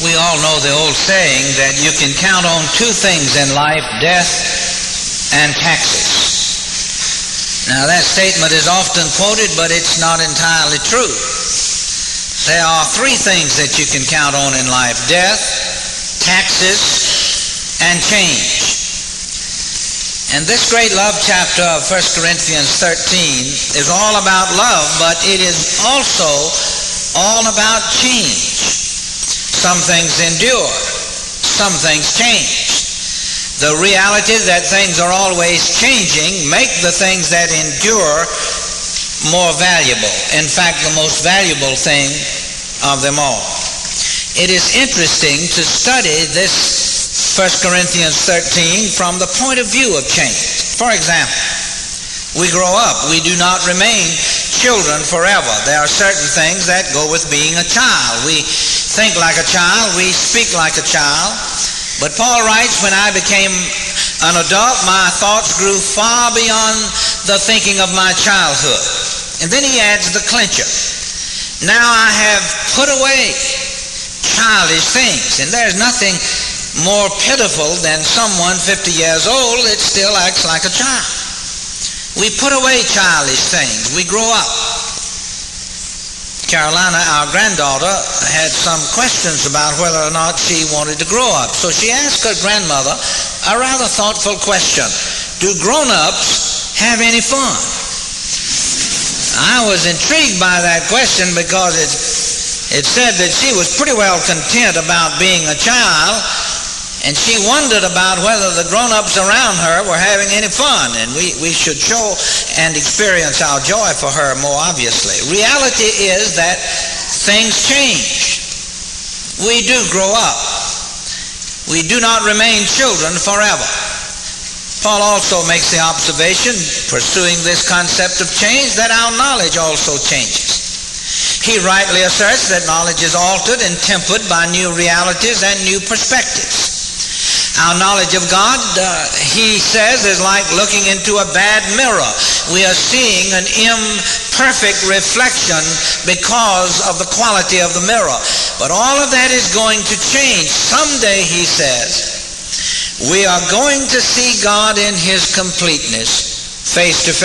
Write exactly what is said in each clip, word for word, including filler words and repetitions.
We all know the old saying that you can count on two things in life, death and taxes. Now that statement is often quoted, but it's not entirely true. There are three things that you can count on in life: death, taxes, and change. And this great love chapter of First Corinthians thirteen is all about love, but it is also all about change. Some things endure, some things change. The reality that things are always changing make the things that endure more valuable. In fact, the most valuable thing of them all. It is interesting to study this First Corinthians thirteen from the point of view of change. For example, we grow up. We do not remain children forever. There are certain things that go with being a child. We think like a child. We speak like a child. But Paul writes, when I became an adult, my thoughts grew far beyond the thinking of my childhood. And then he adds the clincher. Now I have put away childish things. And there's nothing more pitiful than someone fifty years old that still acts like a child. We put away childish things. We grow up. Carolina, our granddaughter, had some questions about whether or not she wanted to grow up. So she asked her grandmother a rather thoughtful question. Do grown-ups have any fun? I was intrigued by that question because it, it said that she was pretty well content about being a child, and she wondered about whether the grown-ups around her were having any fun, and we, we should show and experience our joy for her more obviously. Reality is that things change. We do grow up. We do not remain children forever. Paul also makes the observation, pursuing this concept of change, that our knowledge also changes. He rightly asserts that knowledge is altered and tempered by new realities and new perspectives. Our knowledge of God, uh, he says, is like looking into a bad mirror. We are seeing an imperfect reflection because of the quality of the mirror. But all of that is going to change. Someday, he says, we are going to see God in his completeness, face to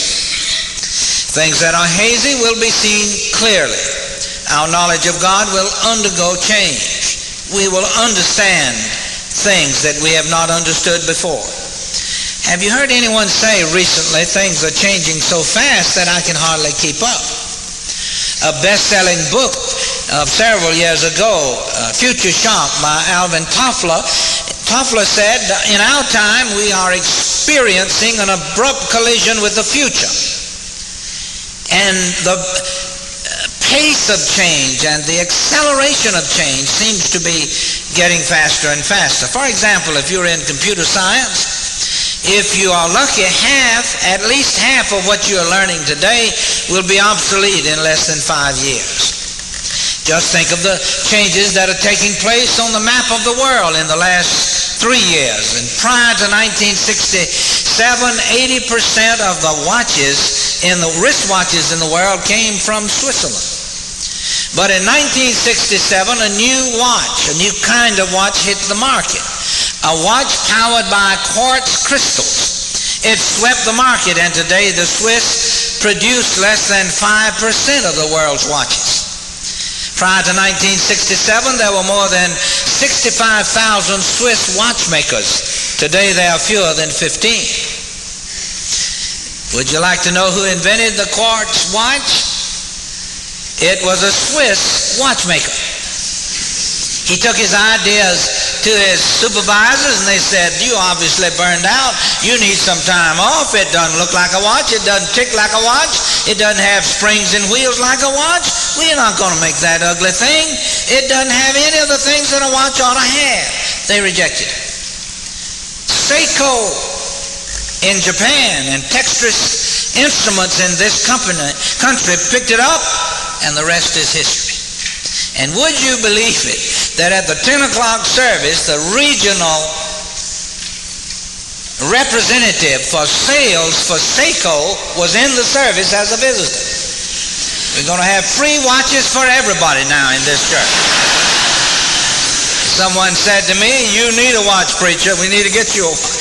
face. Things that are hazy will be seen clearly. Our knowledge of God will undergo change. We will understand things that we have not understood before. Have you heard anyone say recently, things are changing so fast that I can hardly keep up? A best-selling book of several years ago, uh, Future Shock by Alvin Toffler, Toffler said, in our time we are experiencing an abrupt collision with the future. And the pace of change and the acceleration of change seems to be getting faster and faster. For example, if you're in computer science, if you are lucky, half, at least half of what you're learning today will be obsolete in less than five years. Just think of the changes that are taking place on the map of the world in the last three years. And prior to nineteen sixty-seven, eighty percent of the watches in the wristwatches in the world came from Switzerland. But in nineteen sixty-seven, a new watch, a new kind of watch hit the market. A watch powered by quartz crystals. It swept the market, and today the Swiss produce less than five percent of the world's watches. Prior to nineteen sixty-seven, there were more than sixty-five thousand Swiss watchmakers. Today there are fewer than fifteen. Would you like to know who invented the quartz watch? It was a Swiss watchmaker. He took his ideas to his supervisors and they said, you obviously burned out. You need some time off. It doesn't look like a watch. It doesn't tick like a watch. It doesn't have springs and wheels like a watch. We're not going to make that ugly thing. It doesn't have any of the things that a watch ought to have. They rejected it. Seiko in Japan and Texas Instruments in this company, country picked it up, and the rest is history. And would you believe it, that at the ten o'clock service, the regional representative for sales for Seiko was in the service as a visitor. We're going to have free watches for everybody now in this church. Someone said to me, you need a watch, preacher. We need to get you a watch.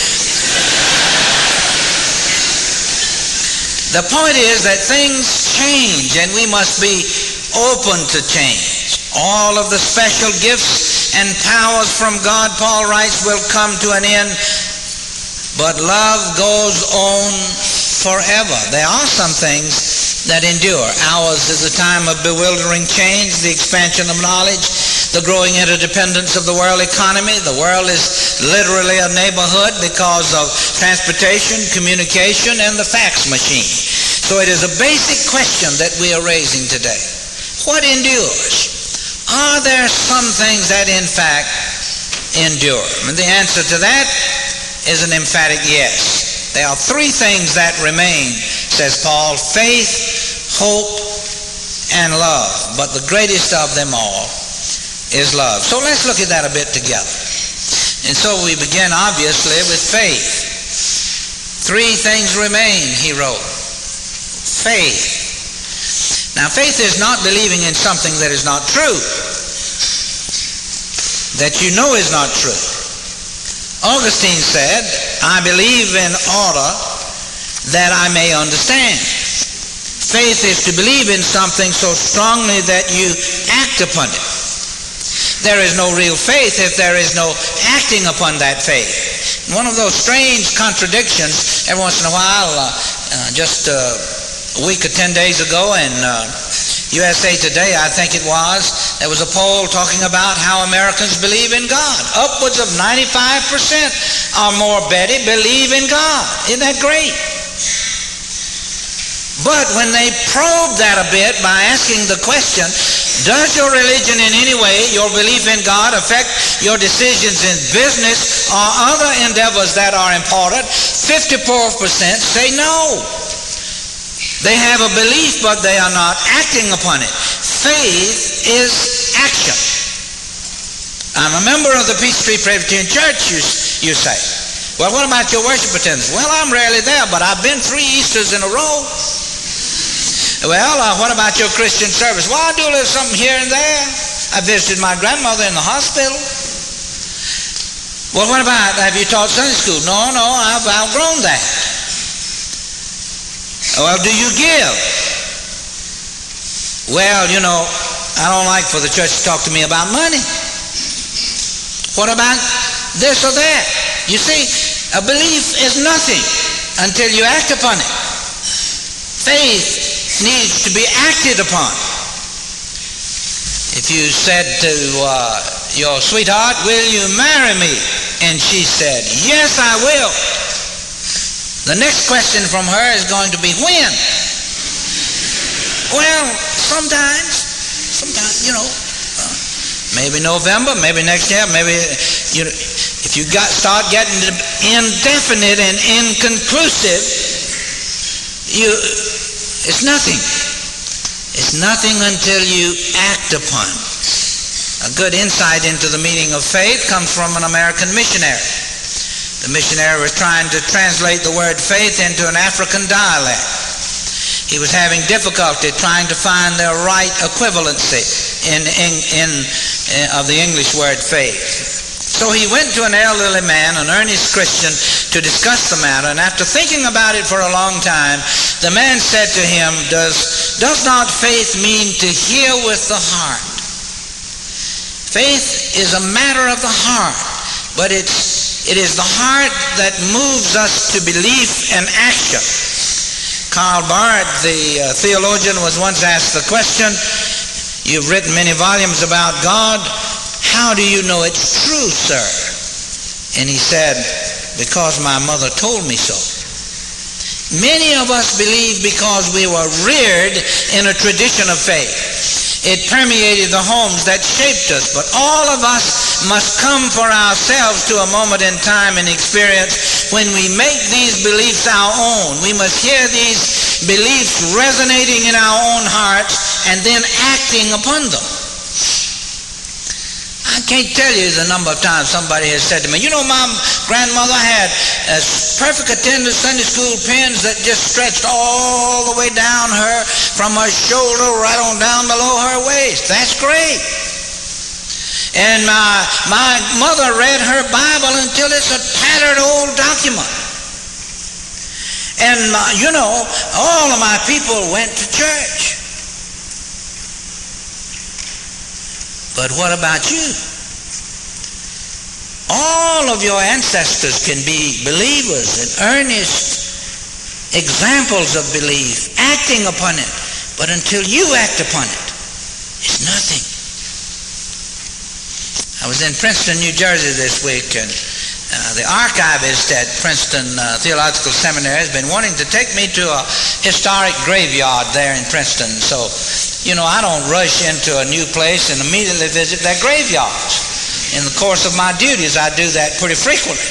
The point is that things change and we must be open to change. All of the special gifts and powers from God, Paul writes, will come to an end, but love goes on forever. There are some things that endure. Ours is a time of bewildering change, the expansion of knowledge, the growing interdependence of the world economy. The world is literally a neighborhood because of transportation, communication, and the fax machine. So it is a basic question that we are raising today. What endures? Are there some things that in fact endure? And the answer to that is an emphatic yes. There are three things that remain, says Paul: faith, hope, and love. But the greatest of them all is love. So let's look at that a bit together. And so we begin obviously with faith. Three things remain, he wrote. Faith. Now, faith is not believing in something that is not true, that you know is not true. Augustine said, I believe in order that I may understand. Faith is to believe in something so strongly that you act upon it. There is no real faith if there is no acting upon that faith. One of those strange contradictions, every once in a while, uh, uh, just uh, a week or ten days ago in uh, U S A Today, I think it was, there was a poll talking about how Americans believe in God. Upwards of ninety-five percent or more, Betty, believe in God. Isn't that great? But when they probe that a bit by asking the question, does your religion in any way, your belief in God, affect your decisions in business or other endeavors that are important, fifty-four percent say no. They have a belief, but they are not acting upon it. Faith is action. I'm a member of the Peachtree Presbyterian Church, you, you say. Well, what about your worship attendance? Well, I'm rarely there, but I've been three Easters in a row. Well, uh, what about your Christian service? Well, I do a little something here and there. I visited my grandmother in the hospital. Well, what about, have you taught Sunday school? No, no, I've outgrown that. Well, do you give? Well, you know, I don't like for the church to talk to me about money. What about this or that? You see, a belief is nothing until you act upon it. Faith needs to be acted upon. If you said to uh, your sweetheart, will you marry me? And she said, yes, I will. The next question from her is going to be, when? Well, sometimes, sometimes, you know, uh, maybe November, maybe next year, maybe, you know, if you got start getting indefinite and inconclusive, you, it's nothing. It's nothing until you act upon. A good insight into the meaning of faith comes from an American missionary. The missionary was trying to translate the word faith into an African dialect. He was having difficulty trying to find the right equivalency in, in, in, in of the English word faith. So he went to an elderly man, an earnest Christian, to discuss the matter, and after thinking about it for a long time, the man said to him, does, does not faith mean to hear with the heart? Faith is a matter of the heart, but it's It is the heart that moves us to belief and action. Karl Barth, the uh, theologian, was once asked the question, you've written many volumes about God, how do you know it's true, sir? And he said, because my mother told me so. Many of us believe because we were reared in a tradition of faith. It permeated the homes that shaped us, but all of us must come for ourselves to a moment in time and experience when we make these beliefs our own. We must hear these beliefs resonating in our own hearts and then acting upon them. I can't tell you the number of times somebody has said to me, you know, my grandmother had a perfect attendance Sunday school pins that just stretched all the way down her, from her shoulder right on down below her waist. That's great. And my, my mother read her Bible until it's a tattered old document. And, my, you know, all of my people went to church. But what about you? All of your ancestors can be believers and earnest examples of belief, acting upon it. But until you act upon it, it's nothing. I was in Princeton, New Jersey this week, and uh, the archivist at Princeton uh, Theological Seminary has been wanting to take me to a historic graveyard there in Princeton. So, you know, I don't rush into a new place and immediately visit their graveyards. In the course of my duties, I do that pretty frequently.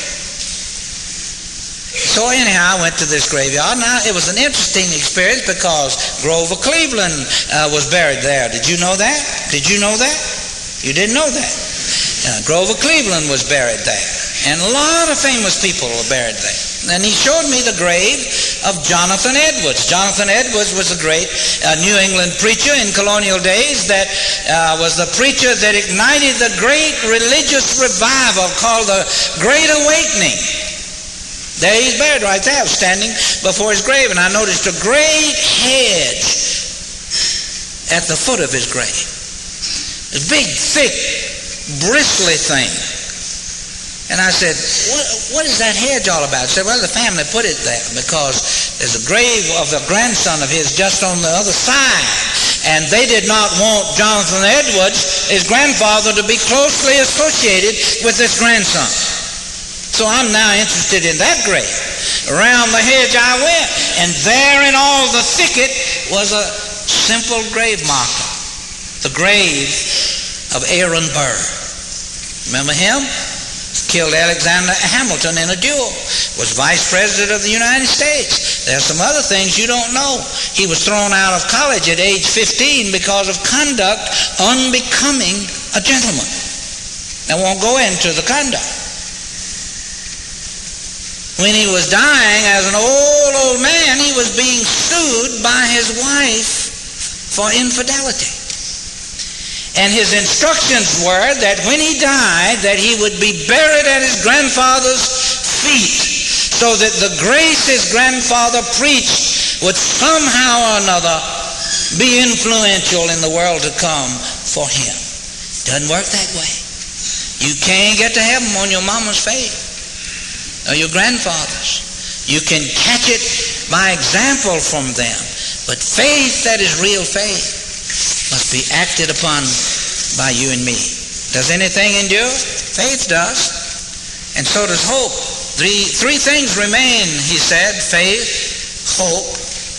So anyhow, I went to this graveyard. Now, it was an interesting experience because Grover Cleveland uh, was buried there. Did you know that? Did you know that? You didn't know that. Uh, Grover Cleveland was buried there. And a lot of famous people were buried there. And he showed me the grave of Jonathan Edwards. Jonathan Edwards was a great uh, New England preacher in colonial days that uh, was the preacher that ignited the great religious revival called the Great Awakening. There he's buried right there. I was standing before his grave, and I noticed a great hedge at the foot of his grave. A big, thick, bristly thing. And I said, what, what is that hedge all about? He said, well, the family put it there because there's a grave of a grandson of his just on the other side. And they did not want Jonathan Edwards, his grandfather, to be closely associated with this grandson. So I'm now interested in that grave. Around the hedge I went, and there in all the thicket was a simple grave marker. The grave of Aaron Burr. Remember him? Killed Alexander Hamilton in a duel. Was vice president of the United States. There's some other things you don't know. He was thrown out of college at age fifteen because of conduct unbecoming a gentleman. I won't go into the conduct. When he was dying as an old, old man, he was being sued by his wife for infidelity. And his instructions were that when he died, that he would be buried at his grandfather's feet, so that the grace his grandfather preached would somehow or another be influential in the world to come for him. Doesn't work that way. You can't get to heaven on your mama's faith or your grandfather's. You can catch it by example from them. But faith that is real faith must be acted upon by you and me. Does anything endure? Faith does. And so does hope. Three, three things remain, he said: faith, hope.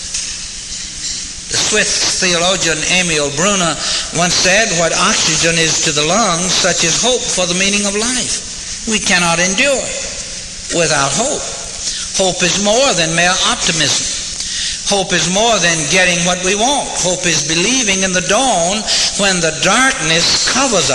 The Swiss theologian Emil Brunner once said, what oxygen is to the lungs, such is hope for the meaning of life. We cannot endure without hope. Hope is more than mere optimism. Hope is more than getting what we want. Hope is believing in the dawn when the darkness covers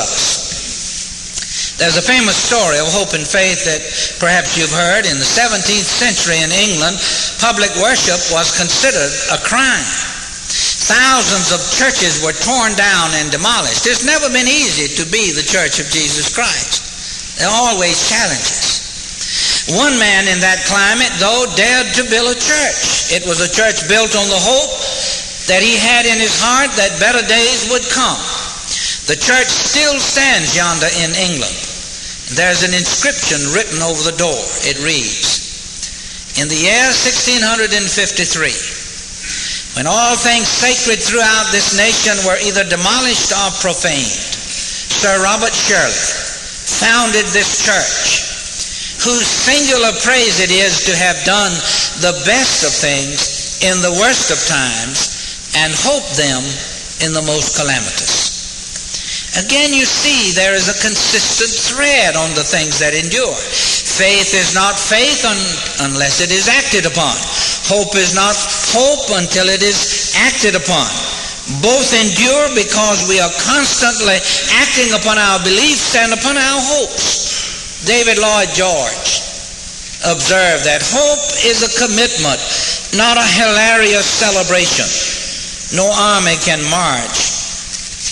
us. There's a famous story of hope and faith that perhaps you've heard. In the seventeenth century in England, public worship was considered a crime. Thousands of churches were torn down and demolished. It's never been easy to be the Church of Jesus Christ. There are always challenges. One man in that climate, though, dared to build a church. It was a church built on the hope that he had in his heart that better days would come. The church still stands yonder in England. There's an inscription written over the door. It reads, in the year sixteen fifty-three, when all things sacred throughout this nation were either demolished or profaned, Sir Robert Shirley founded this church, whose singular praise it is to have done the best of things in the worst of times and hope them in the most calamitous. Again, you see there is a consistent thread on the things that endure. Faith is not faith un- unless it is acted upon. Hope is not hope until it is acted upon. Both endure because we are constantly acting upon our beliefs and upon our hopes. David Lloyd George observed that hope is a commitment, not a hilarious celebration. No army can march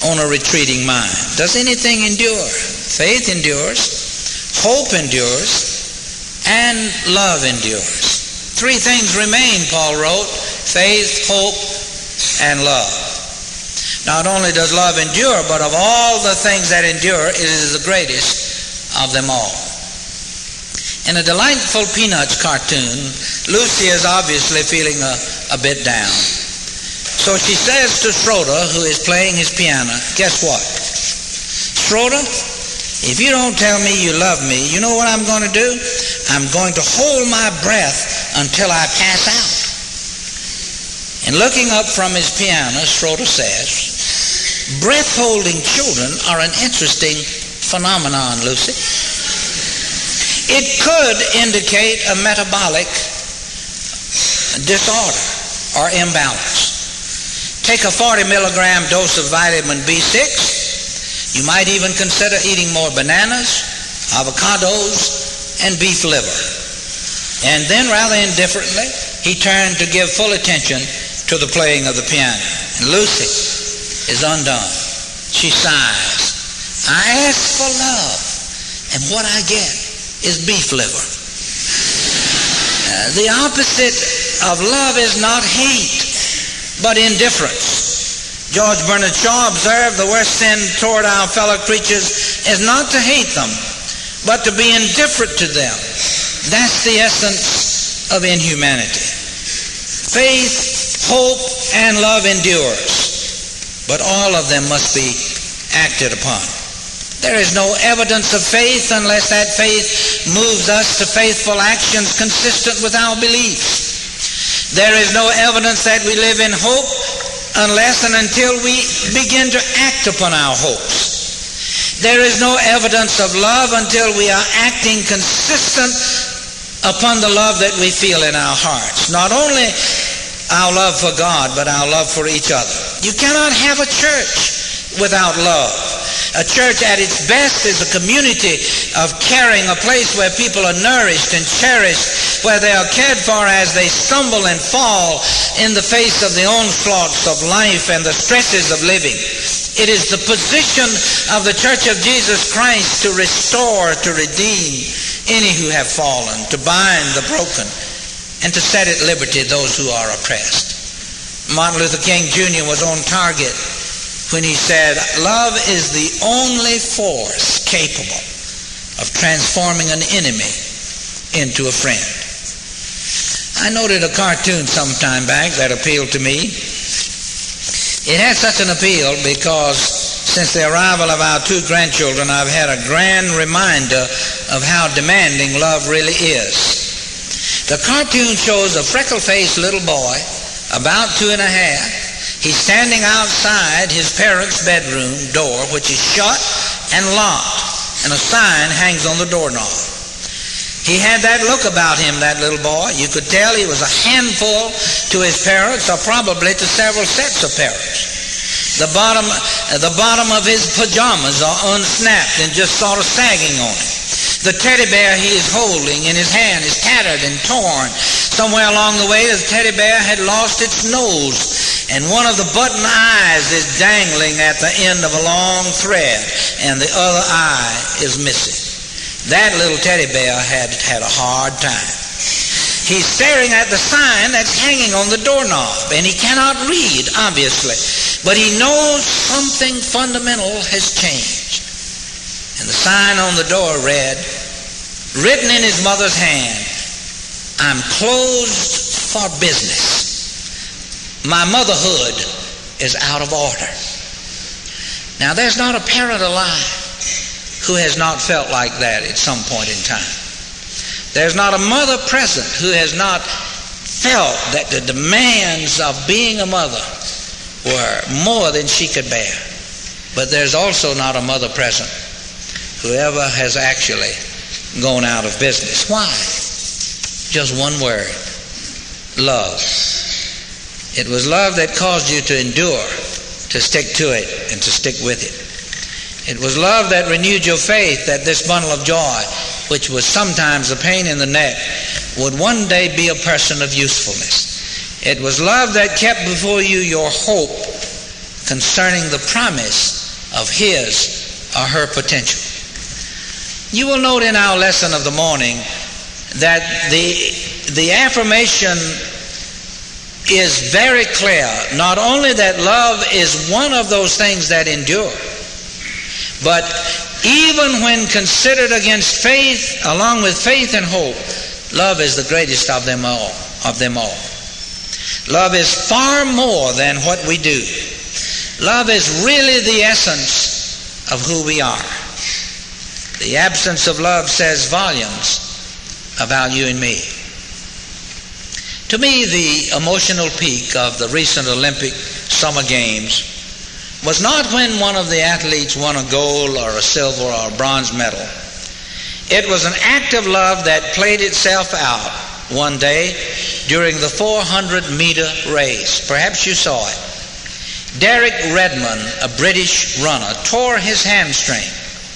on a retreating mind. Does anything endure? Faith endures, hope endures, and love endures. Three things remain, Paul wrote: faith, hope, and love. Not only does love endure, but of all the things that endure, it is the greatest of them all. In a delightful Peanuts cartoon, Lucy is obviously feeling a, a bit down. So she says to Schroeder, who is playing his piano, guess what? Schroeder, if you don't tell me you love me, you know what I'm going to do? I'm going to hold my breath until I pass out. And looking up from his piano, Schroeder says, breath-holding children are an interesting phenomenon, Lucy. It could indicate a metabolic disorder or imbalance. Take a forty milligram dose of vitamin B six. You might even consider eating more bananas, avocados, and beef liver. And then, rather indifferently, he turned to give full attention to the playing of the piano. And Lucy is undone. She sighs. I ask for love, and what I get is beef liver. Uh, the opposite of love is not hate, but indifference. George Bernard Shaw observed the worst sin toward our fellow creatures is not to hate them, but to be indifferent to them. That's the essence of inhumanity. Faith, hope, and love endures, but all of them must be acted upon. There is no evidence of faith unless that faith moves us to faithful actions consistent with our beliefs. There is no evidence that we live in hope unless and until we begin to act upon our hopes. There is no evidence of love until we are acting consistent upon the love that we feel in our hearts. Not only our love for God, but our love for each other. You cannot have a church without love. A church at its best is a community of caring, a place where people are nourished and cherished, where they are cared for as they stumble and fall in the face of the onslaughts of life and the stresses of living. It is the position of the Church of Jesus Christ to restore, to redeem any who have fallen, to bind the broken, and to set at liberty those who are oppressed. Martin Luther King Junior was on target when he said, love is the only force capable of transforming an enemy into a friend. I noted a cartoon some time back that appealed to me. It had such an appeal because since the arrival of our two grandchildren, I've had a grand reminder of how demanding love really is. The cartoon shows a freckle-faced little boy, about two and a half. He's standing outside his parents' bedroom door, which is shut and locked, and a sign hangs on the doorknob. He had that look about him, that little boy. You could tell he was a handful to his parents, or probably to several sets of parents. The bottom, the bottom of his pajamas are unsnapped and just sort of sagging on him. The teddy bear he is holding in his hand is tattered and torn. Somewhere along the way, the teddy bear had lost its nose, and one of the button eyes is dangling at the end of a long thread, and the other eye is missing. That little teddy bear had had a hard time. He's staring at the sign that's hanging on the doorknob, and he cannot read, obviously, but he knows something fundamental has changed. And the sign on the door read, written in his mother's hand, I'm closed for business. My motherhood is out of order. Now, there's not a parent alive who has not felt like that at some point in time. There's not a mother present who has not felt that the demands of being a mother were more than she could bear. But there's also not a mother present who ever has actually gone out of business. Why? Just one word: love. It was love that caused you to endure, to stick to it, and to stick with it. It was love that renewed your faith that this bundle of joy, which was sometimes a pain in the neck, would one day be a person of usefulness. It was love that kept before you your hope concerning the promise of his or her potential. You will note in our lesson of the morning that the, the affirmation is very clear. Not only that love is one of those things that endure, but even when considered against faith, along with faith and hope, love is the greatest of them all, of them all. Love is far more than what we do. Love is really the essence of who we are. The absence of love says volumes about you and me. To me, the emotional peak of the recent Olympic Summer Games was not when one of the athletes won a gold or a silver or a bronze medal. It was an act of love that played itself out one day during the four hundred meter race. Perhaps you saw it. Derek Redmond, a British runner, tore his hamstring,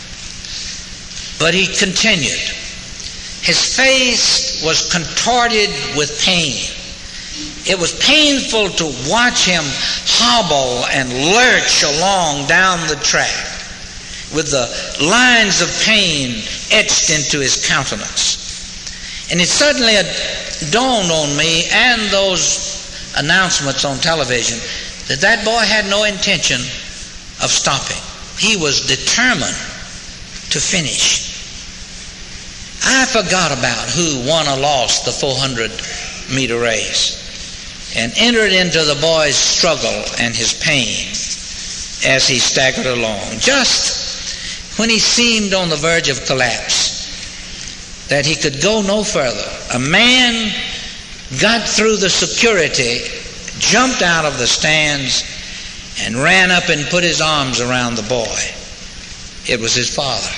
but he continued. His face was contorted with pain. It was painful to watch him hobble and lurch along down the track with the lines of pain etched into his countenance. And it suddenly dawned on me and those announcements on television that that boy had no intention of stopping. He was determined to finish. I forgot about who won or lost the four hundred meter race and entered into the boy's struggle and his pain as he staggered along. Just when he seemed on the verge of collapse, that he could go no further, a man got through the security, jumped out of the stands, and ran up and put his arms around the boy. It was his father.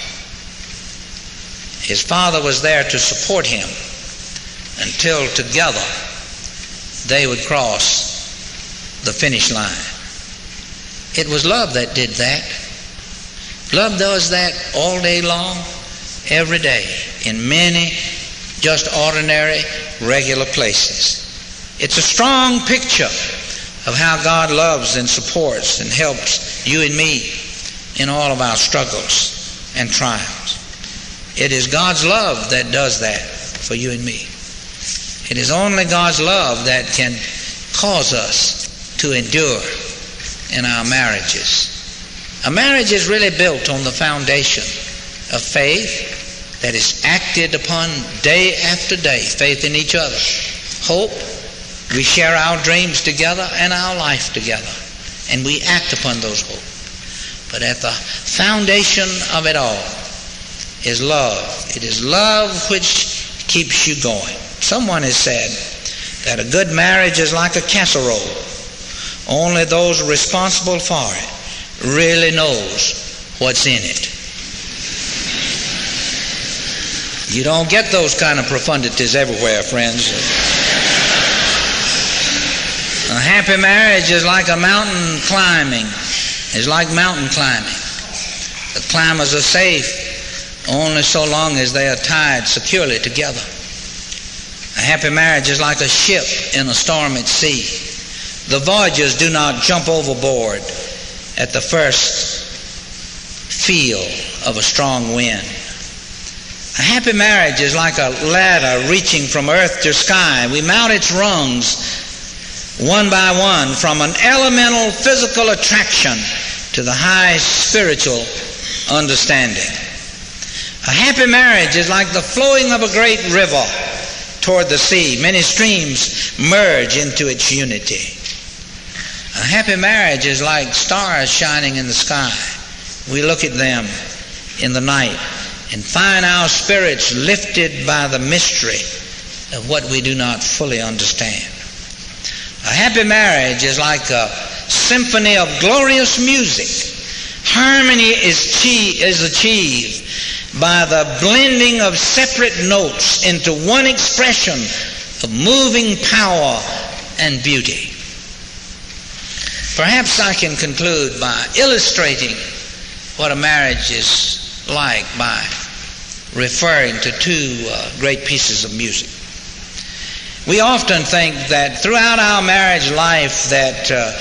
His father was there to support him until together they would cross the finish line. It was love that did that. Love does that all day long, every day, in many just ordinary, regular places. It's a strong picture of how God loves and supports and helps you and me in all of our struggles and triumphs. It is God's love that does that for you and me. It is only God's love that can cause us to endure in our marriages. A marriage is really built on the foundation of faith that is acted upon day after day. Faith in each other. Hope. We share our dreams together and our life together, and we act upon those hopes. But at the foundation of it all is love. It is love which keeps you going. Someone has said that a good marriage is like a casserole. Only those responsible for it really knows what's in it. You don't get those kind of profundities everywhere, friends. A happy marriage is like a mountain climbing. It's like mountain climbing. The climbers are safe only so long as they are tied securely together. A happy marriage is like a ship in a storm at sea. The voyagers do not jump overboard at the first feel of a strong wind. A happy marriage is like a ladder reaching from earth to sky. We mount its rungs one by one, from an elemental physical attraction to the high spiritual understanding. A happy marriage is like the flowing of a great river toward the sea. Many streams merge into its unity. A happy marriage is like stars shining in the sky. We look at them in the night and find our spirits lifted by the mystery of what we do not fully understand. A happy marriage is like a symphony of glorious music. Harmony is, chi- is achieved by the blending of separate notes into one expression of moving power and beauty. Perhaps I can conclude by illustrating what a marriage is like by referring to two uh, great pieces of music. We often think that throughout our marriage life that uh,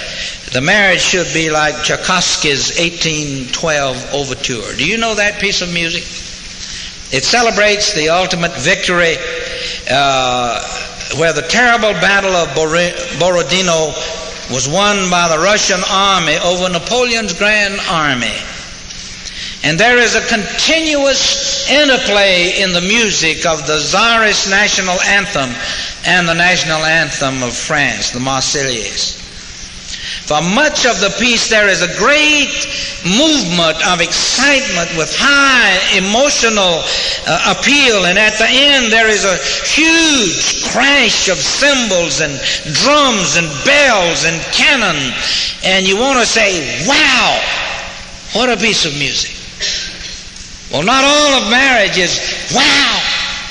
The marriage should be like Tchaikovsky's eighteen twelve Overture. Do you know that piece of music? It celebrates the ultimate victory uh, where the terrible battle of Borodino was won by the Russian army over Napoleon's grand army. And there is a continuous interplay in the music of the Tsarist national anthem and the national anthem of France, the Marseillaise. For much of the piece there is a great movement of excitement with high emotional uh, appeal, and at the end there is a huge crash of cymbals and drums and bells and cannon, and you want to say, wow, what a piece of music. Well, not all of marriage is wow.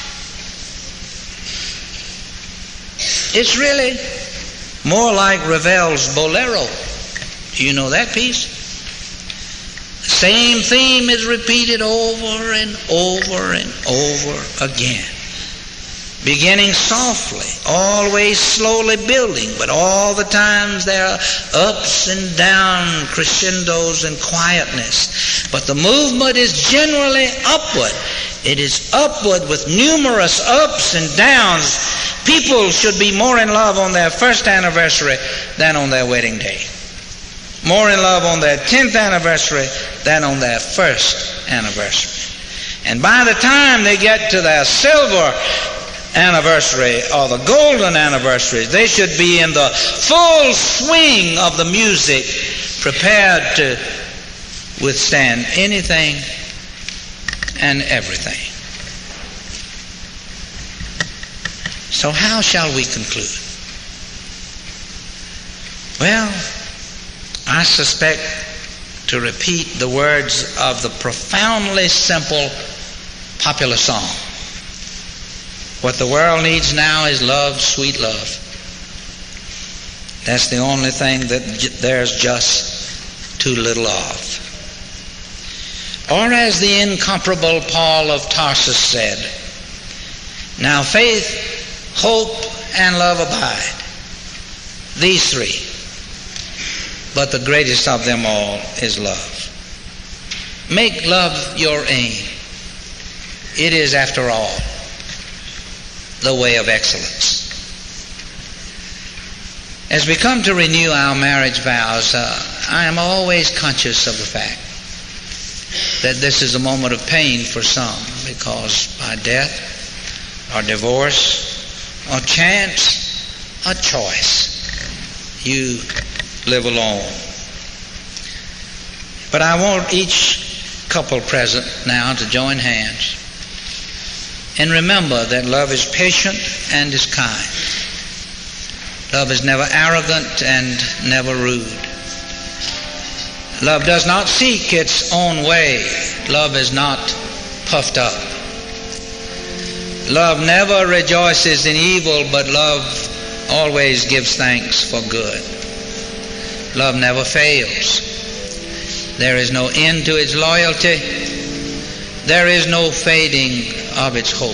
It's really more like Ravel's Bolero. Do you know that piece? The same theme is repeated over and over and over again. Beginning softly, always slowly building, but all the times there are ups and downs, crescendos and quietness. But the movement is generally upward. It is upward with numerous ups and downs. People should be more in love on their first anniversary than on their wedding day. More in love on their tenth anniversary than on their first anniversary. And by the time they get to their silver anniversary or the golden anniversary, they should be in the full swing of the music, prepared to withstand anything and everything. So how shall we conclude? Well, I suspect, to repeat the words of the profoundly simple popular song, what the world needs now is love, sweet love. That's the only thing that there's just too little of. Or as the incomparable Paul of Tarsus said, now faith, hope, and love abide. These three. But the greatest of them all is love. Make love your aim. It is, after all, the way of excellence. As we come to renew our marriage vows, uh, I am always conscious of the fact that this is a moment of pain for some, because by death or divorce or chance or choice, you live alone. But I want each couple present now to join hands and remember that love is patient and is kind. Love is never arrogant and never rude. Love does not seek its own way. Love is not puffed up. Love never rejoices in evil, but love always gives thanks for good. Love never fails. There is no end to its loyalty. There is no fading of its hope.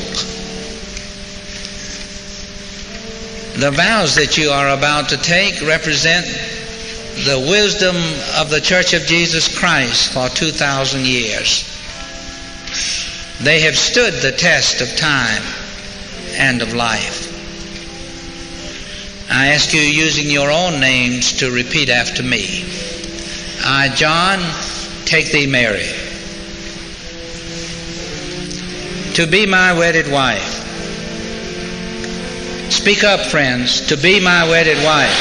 The vows that you are about to take represent the wisdom of the Church of Jesus Christ for two thousand years. They have stood the test of time and of life. I ask you, using your own names, to repeat after me. I, John, take thee, Mary, to be my wedded wife. Speak up, friends. To be my wedded wife.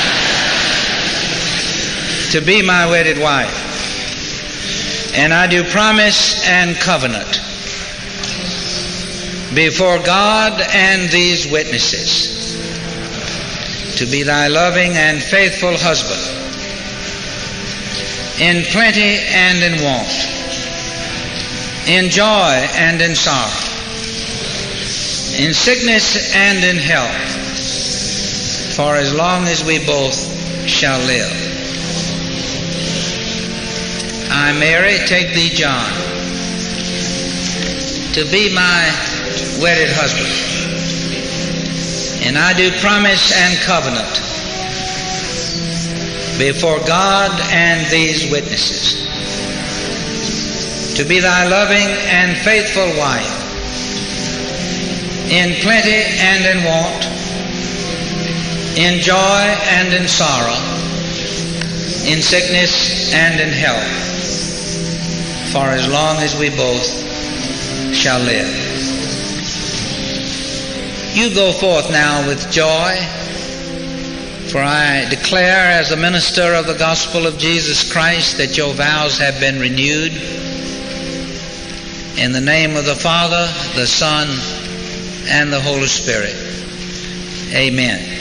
To be my wedded wife. And I do promise and covenant before God and these witnesses to be thy loving and faithful husband in plenty and in want, in joy and in sorrow, in sickness and in health, for as long as we both shall live. I, Mary, take thee, John, to be my wedded husband, and I do promise and covenant before God and these witnesses to be thy loving and faithful wife in plenty and in want, in joy and in sorrow, in sickness and in health, for as long as we both shall live. You go forth now with joy, for I declare as a minister of the gospel of Jesus Christ that your vows have been renewed. In the name of the Father, the Son, and the Holy Spirit. Amen.